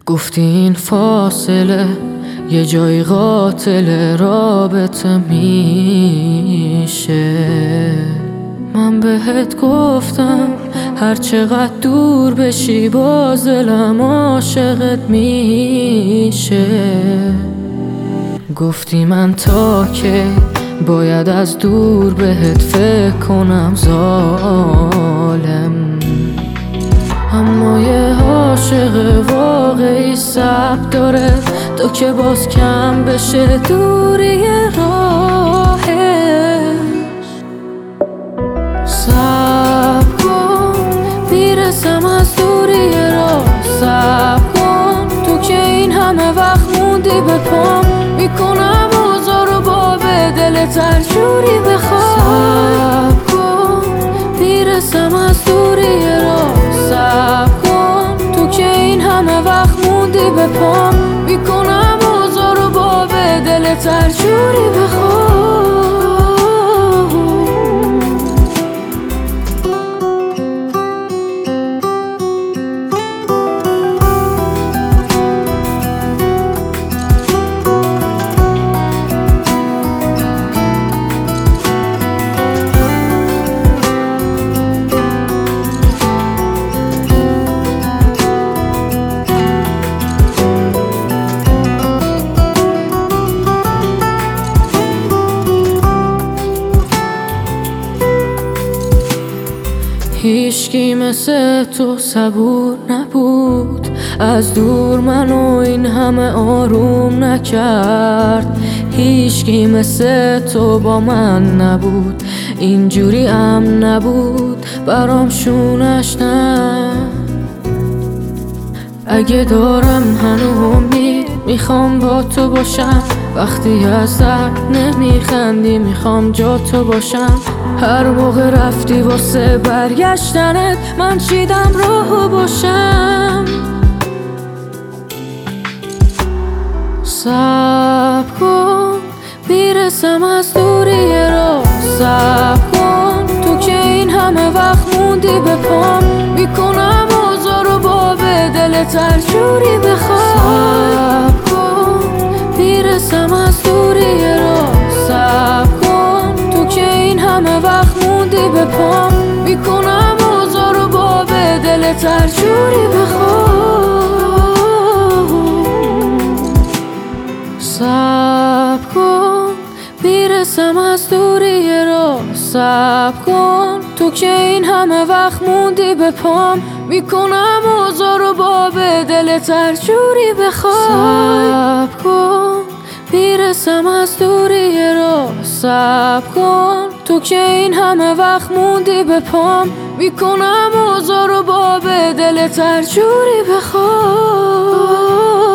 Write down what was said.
گفتی این فاصله یه جای قاتل رابطه میشه. من بهت گفتم هر چقدر دور بشی باز دلم عاشقت میشه. گفتی من تا که باید از دور بهت فکر کنم ظالم، اما یه عاشق واقعی صبر داره تا که باز کم بشه دوری راهش. صبر کن میرسم از دوری راه، صبر کن تو که این همه وقت موندی به پام، میکنم آزارو با به دلت هر جوری بخوای. صبر کن میرسم از دوری راه، صبر کن تو که این همه وقت موندی به پام، میکنم آزارو با به دلت هر جوری بخوای. هیچکی مثل تو صبور نبود، از دور منو این همه آروم نکرد. هیچکی مثل تو با من نبود، اینجوری امن نبود برام شونش نه. اگه دارم هنو امید میخوام با تو باشم، وقتی از درد نمیخندی میخوام جا تو باشم. هر موقع رفتی واسه برگشتنت من چیدم راهو باشم. صبر کن میرسم از دوری راه، صبر کن تو که این همه وقت موندی به پام، میکنم آزارو با به دلت هر جوری بخوای. صبر کن میرسم از دوری راه، صبر کن تو که این همه وقت موندی به پام، میکنم آزارو با به دلت هر جوری بخوای. صبر کن میرسم از دوری راه، صبر کن تو که این همه وقت موندی به پام، میکنم آزارو با به دلت هر جوری بخوای. صبر کن میرسم از دوری راه، صبر کن تو که این همه وقت موندی به پام، میکنم آزارو با به دلت هر جوری بخوای.